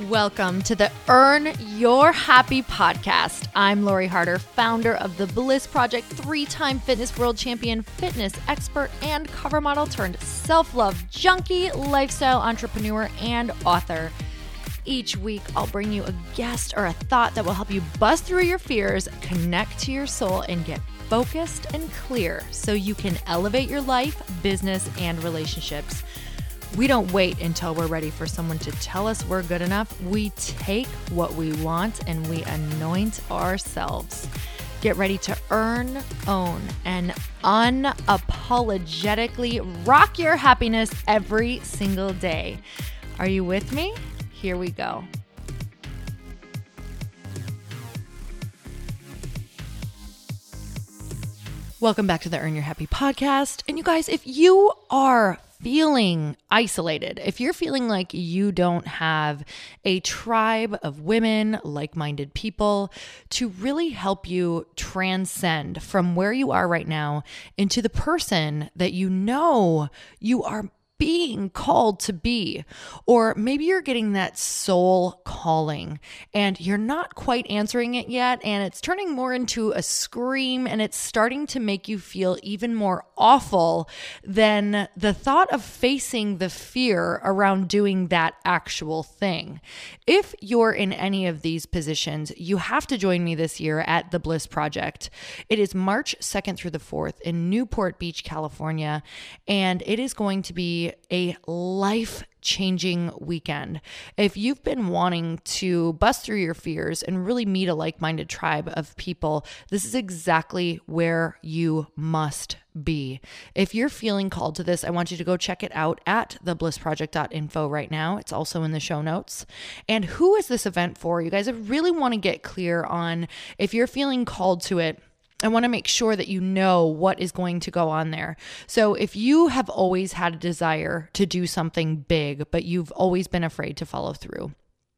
Welcome to the Earn Your Happy podcast. I'm Lori Harder, founder of The Bliss Project, 3-time fitness world champion, fitness expert, and cover model turned self-love junkie, lifestyle entrepreneur, and author. Each week, I'll bring you a guest or a thought that will help you bust through your fears, connect to your soul, and get focused and clear so you can elevate your life, business, and relationships. We don't wait until we're ready for someone to tell us we're good enough. We take what we want and we anoint ourselves. Get ready to earn, own, and unapologetically rock your happiness every single day. Are you with me? Here we go. Welcome back to the Earn Your Happy podcast. And you guys, if you are feeling isolated, if you're feeling like you don't have a tribe of women, like-minded people to really help you transcend from where you are right now into the person that you know you are being called to be, or maybe you're getting that soul calling and you're not quite answering it yet, and it's turning more into a scream and it's starting to make you feel even more awful than the thought of facing the fear around doing that actual thing. If you're in any of these positions, you have to join me this year at The Bliss Project. It is March 2nd through the 4th in Newport Beach, California, and it is going to be a life-changing weekend. If you've been wanting to bust through your fears and really meet a like-minded tribe of people, this is exactly where you must be. If you're feeling called to this, I want you to go check it out at theblissproject.info right now. It's also in the show notes. And who is this event for? You guys, I really want to get clear on if you're feeling called to it. I want to make sure that you know what is going to go on there. So if you have always had a desire to do something big, but you've always been afraid to follow through,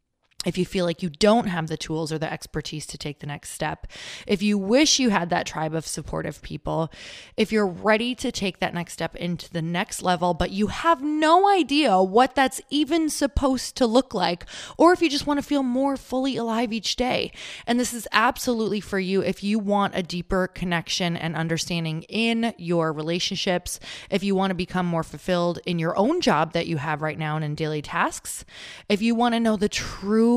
if you feel like you don't have the tools or the expertise to take the next step, if you wish you had that tribe of supportive people, if you're ready to take that next step into the next level, but you have no idea what that's even supposed to look like, or if you just want to feel more fully alive each day. And this is absolutely for you if you want a deeper connection and understanding in your relationships, if you want to become more fulfilled in your own job that you have right now and in daily tasks, if you want to know the true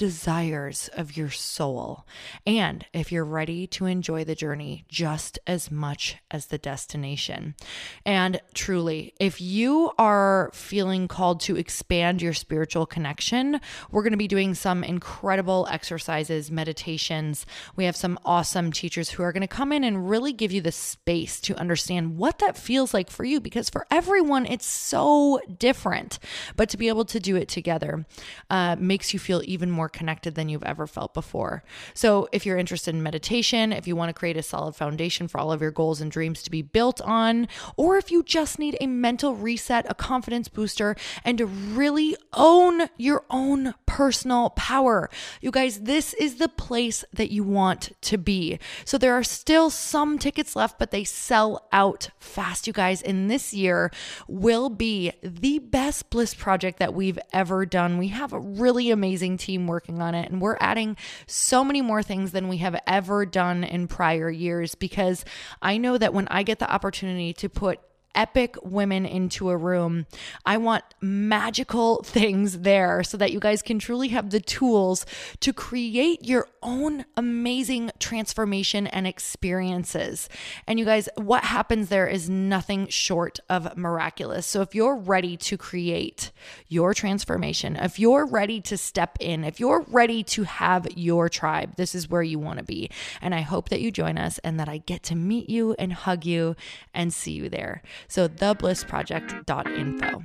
desires of your soul, and if you're ready to enjoy the journey just as much as the destination. And truly, if you are feeling called to expand your spiritual connection, we're going to be doing some incredible exercises, meditations. We have some awesome teachers who are going to come in and really give you the space to understand what that feels like for you, because for everyone, it's so different. But to be able to do it together makes you feel even more connected than you've ever felt before. So if you're interested in meditation, if you want to create a solid foundation for all of your goals and dreams to be built on, or if you just need a mental reset, a confidence booster, and to really own your own personal power, you guys, this is the place that you want to be. So there are still some tickets left, but they sell out fast, you guys. And this year will be the best Bliss Project that we've ever done. We have a really amazing team working on it, and we're adding so many more things than we have ever done in prior years, because I know that when I get the opportunity to put epic women into a room, I want magical things there so that you guys can truly have the tools to create your own amazing transformation and experiences. And you guys, what happens there is nothing short of miraculous. So if you're ready to create your transformation, if you're ready to step in, if you're ready to have your tribe, this is where you want to be. And I hope that you join us and that I get to meet you and hug you and see you there. So theblissproject.info.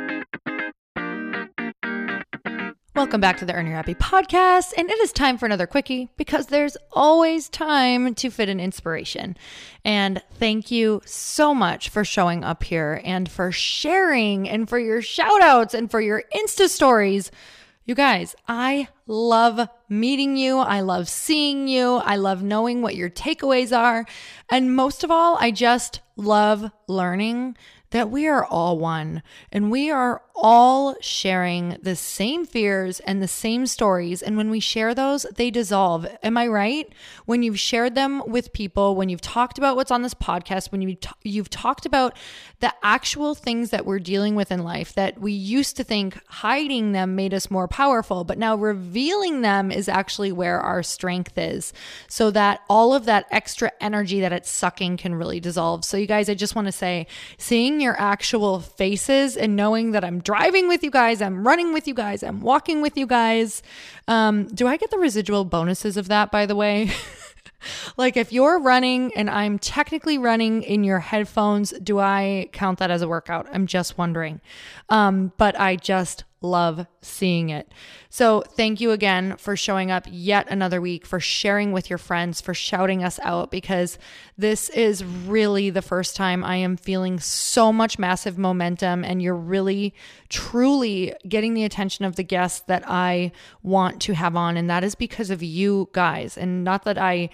Welcome back to the Earn Your Happy podcast, and it is time for another quickie, because there's always time to fit an inspiration. And thank you so much for showing up here and for sharing and for your shout outs and for your Insta stories. You guys, I love meeting you. I love seeing you. I love knowing what your takeaways are. And most of all, I just love learning that we are all one and we are all sharing the same fears and the same stories. And when we share those, they dissolve. Am I right? When you've shared them with people, when you've talked about what's on this podcast, when you've talked about the actual things that we're dealing with in life that we used to think hiding them made us more powerful, but now revealing them is actually where our strength is, so that all of that extra energy that it's sucking can really dissolve. So you guys, I just want to say, seeing your actual faces and knowing that I'm driving with you guys, I'm running with you guys, I'm walking with you guys. Do I get the residual bonuses of that, by the way? Like if you're running and I'm technically running in your headphones, do I count that as a workout? I'm just wondering. But I just love seeing it. So thank you again for showing up yet another week, for sharing with your friends, for shouting us out, because this is really the first time I am feeling so much massive momentum, and you're really, truly getting the attention of the guests that I want to have on. And that is because of you guys. And not that I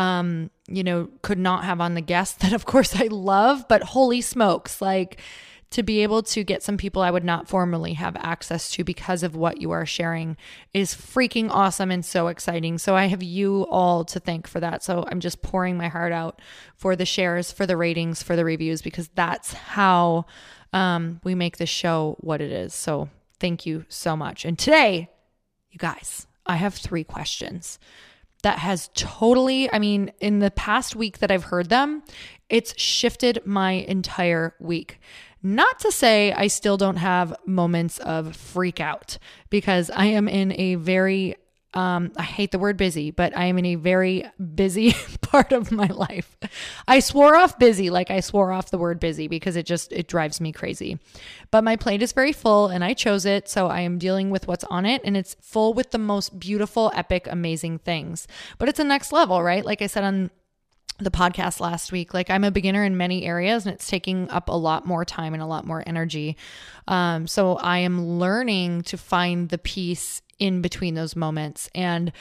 could not have on the guests that of course I love, but holy smokes, like to be able to get some people I would not formally have access to because of what you are sharing is freaking awesome and so exciting. So I have you all to thank for that. So I'm just pouring my heart out for the shares, for the ratings, for the reviews, because that's how we make this show what it is. So thank you so much. And today, you guys, I have 3 questions that has totally, in the past week that I've heard them, it's shifted my entire week. Not to say I still don't have moments of freak out, because I am in a very, I hate the word busy, but I am in a very busy part of my life. I swore off busy, like I swore off the word busy, because it drives me crazy. But my plate is very full and I chose it. So I am dealing with what's on it, and it's full with the most beautiful, epic, amazing things. But it's a next level, right? Like I said on the podcast last week, like I'm a beginner in many areas and it's taking up a lot more time and a lot more energy. So I am learning to find the peace in between those moments. And,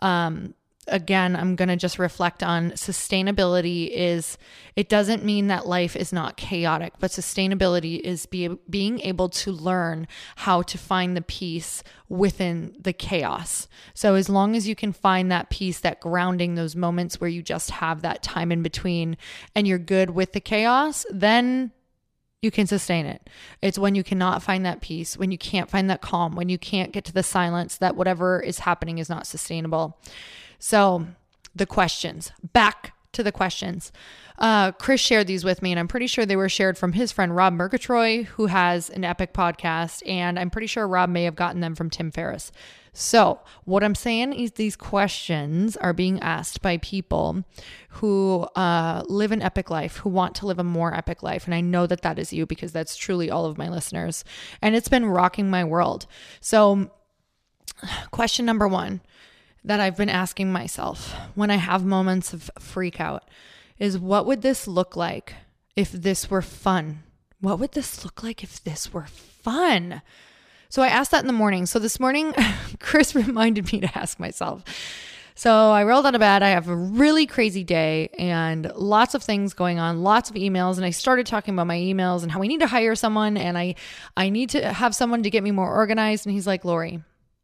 again, I'm going to just reflect on sustainability it doesn't mean that life is not chaotic, but sustainability is being able to learn how to find the peace within the chaos. So as long as you can find that peace, that grounding, those moments where you just have that time in between and you're good with the chaos, then you can sustain it. It's when you cannot find that peace, when you can't find that calm, when you can't get to the silence, that whatever is happening is not sustainable. So the questions, back to the questions. Chris shared these with me, and I'm pretty sure they were shared from his friend Rob Murgatroyd, who has an epic podcast. And I'm pretty sure Rob may have gotten them from Tim Ferriss. So what I'm saying is these questions are being asked by people who live an epic life, who want to live a more epic life. And I know that that is you, because that's truly all of my listeners. And it's been rocking my world. So question number 1 that I've been asking myself when I have moments of freak out is, what would this look like if this were fun? What would this look like if this were fun? So I asked that in the morning. So this morning, Chris reminded me to ask myself. So I rolled out of bed. I have a really crazy day and lots of things going on, lots of emails. And I started talking about my emails and how we need to hire someone. And I need to have someone to get me more organized. And he's like, Lori,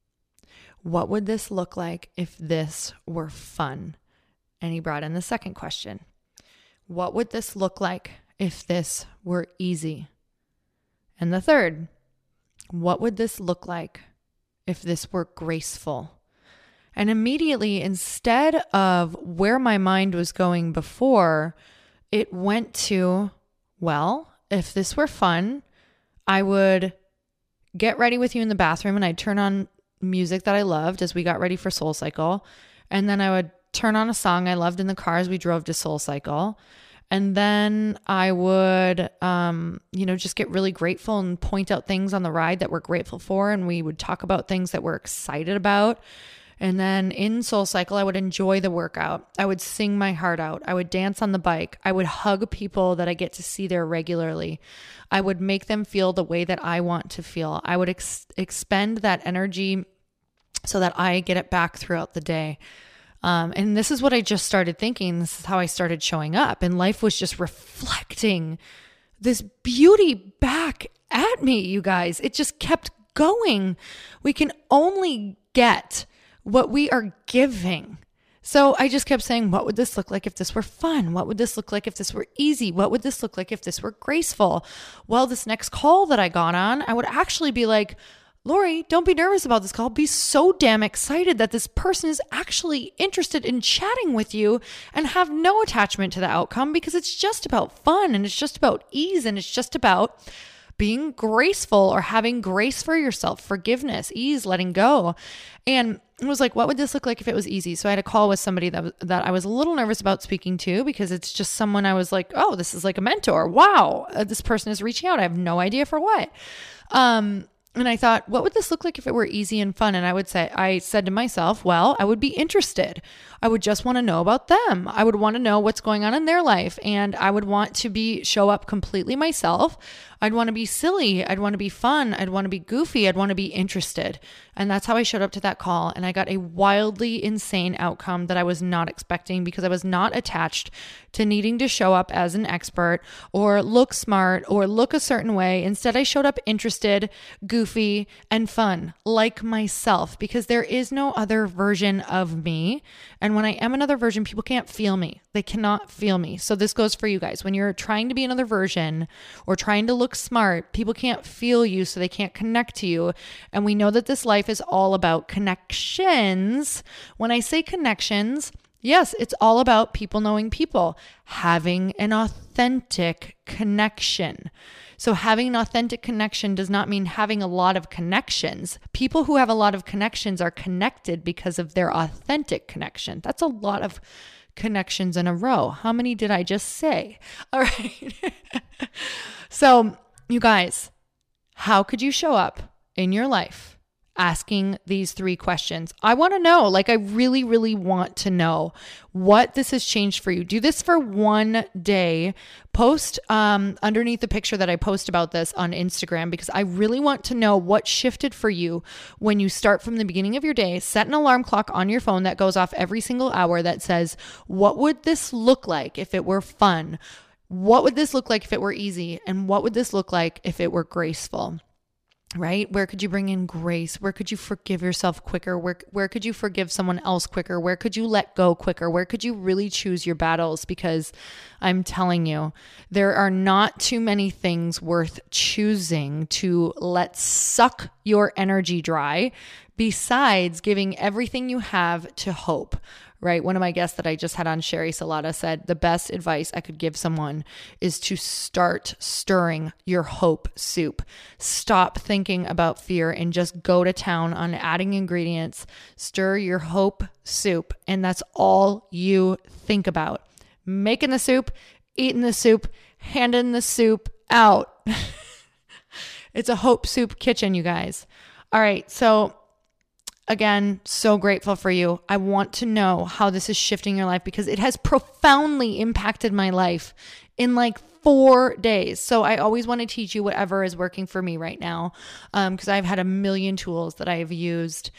what would this look like if this were fun? And he brought in the second question. What would this look like if this were easy? And the third, what would this look like if this were graceful? And immediately, instead of where my mind was going before, it went to, well, if this were fun, I would get ready with you in the bathroom and I'd turn on music that I loved as we got ready for Soul Cycle. And then I would turn on a song I loved in the car as we drove to Soul Cycle. And then I would, just get really grateful and point out things on the ride that we're grateful for. And we would talk about things that we're excited about. And then in Soul Cycle, I would enjoy the workout. I would sing my heart out. I would dance on the bike. I would hug people that I get to see there regularly. I would make them feel the way that I want to feel. I would expend that energy so that I get it back throughout the day. And this is what I just started thinking. This is how I started showing up. And life was just reflecting this beauty back at me, you guys. It just kept going. We can only get what we are giving. So I just kept saying, what would this look like if this were fun? What would this look like if this were easy? What would this look like if this were graceful? Well, this next call that I got on, I would actually be like, Lori, don't be nervous about this call. Be so damn excited that this person is actually interested in chatting with you and have no attachment to the outcome, because it's just about fun and it's just about ease and it's just about being graceful or having grace for yourself, forgiveness, ease, letting go. And it was like, what would this look like if it was easy? So I had a call with somebody that I was a little nervous about speaking to, because it's just someone I was like, oh, this is like a mentor. Wow, this person is reaching out. I have no idea for what. And I thought, what would this look like if it were easy and fun? And I said to myself, well, I would be interested. I would just want to know about them. I would want to know what's going on in their life. And I would want to show up completely myself. I'd want to be silly. I'd want to be fun. I'd want to be goofy. I'd want to be interested. And that's how I showed up to that call. And I got a wildly insane outcome that I was not expecting, because I was not attached to needing to show up as an expert or look smart or look a certain way. Instead, I showed up interested, goofy, and fun, like myself, because there is no other version of me. And when I am another version, people can't feel me. They cannot feel me. So this goes for you guys. When you're trying to be another version or trying to look smart, people can't feel you, so they can't connect to you. And we know that this life is all about connections. When I say connections, yes, it's all about people knowing people, having an authentic connection. So having an authentic connection does not mean having a lot of connections. People who have a lot of connections are connected because of their authentic connection. That's a lot of connections in a row. How many did I just say? All right. So you guys, how could you show up in your life asking these 3 questions? I want to know, I really, really want to know what this has changed for you. Do this for one day. Post underneath the picture that I post about this on Instagram, because I really want to know what shifted for you when you start from the beginning of your day. Set an alarm clock on your phone that goes off every single hour that says, what would this look like if it were fun? What would this look like if it were easy? And what would this look like if it were graceful? Right? Where could you bring in grace? Where could you forgive yourself quicker? Where could you forgive someone else quicker? Where could you let go quicker? Where could you really choose your battles? Because I'm telling you, there are not too many things worth choosing to let suck your energy dry, besides giving everything you have to hope. Right? One of my guests that I just had on, Sherry Salata, said the best advice I could give someone is to start stirring your hope soup. Stop thinking about fear and just go to town on adding ingredients. Stir your hope soup. And that's all you think about. Making the soup, eating the soup, handing the soup out. It's a hope soup kitchen, you guys. All right. So again, so grateful for you. I want to know how this is shifting your life, because it has profoundly impacted my life in 4 days. So I always want to teach you whatever is working for me right now, because I've had a million tools that I have used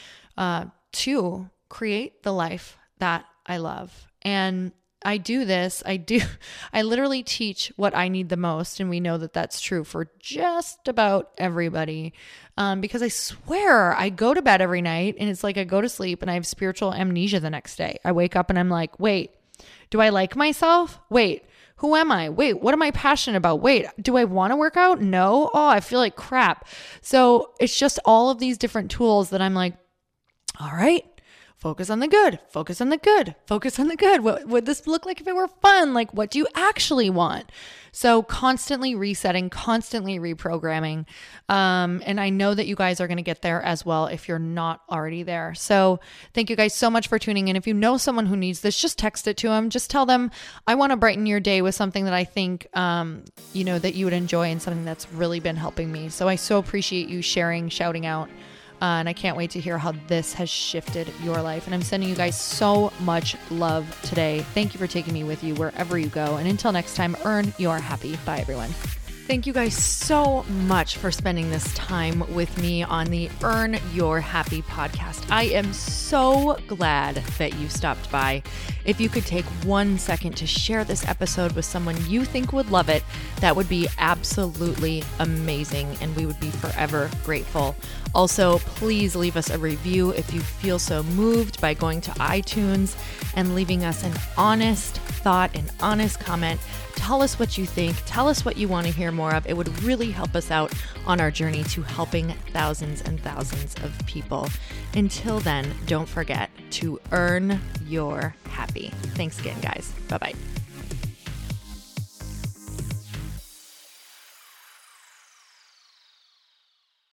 to create the life that I love. And I do this. I literally teach what I need the most. And we know that that's true for just about everybody. Because I swear I go to bed every night and it's like I go to sleep and I have spiritual amnesia the next day. I wake up and I'm like, wait, do I like myself? Wait, who am I? Wait, what am I passionate about? Wait, do I want to work out? No. Oh, I feel like crap. So it's just all of these different tools that I'm like, all right. Focus on the good, focus on the good, focus on the good. What would this look like if it were fun? What do you actually want? So constantly resetting, constantly reprogramming. And I know that you guys are going to get there as well if you're not already there. So thank you guys so much for tuning in. If you know someone who needs this, just text it to them. Just tell them, I want to brighten your day with something that I think, that you would enjoy and something that's really been helping me. So I so appreciate you sharing, shouting out. And I can't wait to hear how this has shifted your life. And I'm sending you guys so much love today. Thank you for taking me with you wherever you go. And until next time, earn your happy. Bye, everyone. Thank you guys so much for spending this time with me on the Earn Your Happy podcast. I am so glad that you stopped by. If you could take 1 second to share this episode with someone you think would love it, that would be absolutely amazing, and we would be forever grateful. Also, please leave us a review if you feel so moved by going to iTunes and leaving us an honest thought, an honest comment. Tell us what you think. Tell us what you want to hear more of. It would really help us out on our journey to helping thousands and thousands of people. Until then, don't forget to earn your happy. Thanks again, guys. Bye-bye.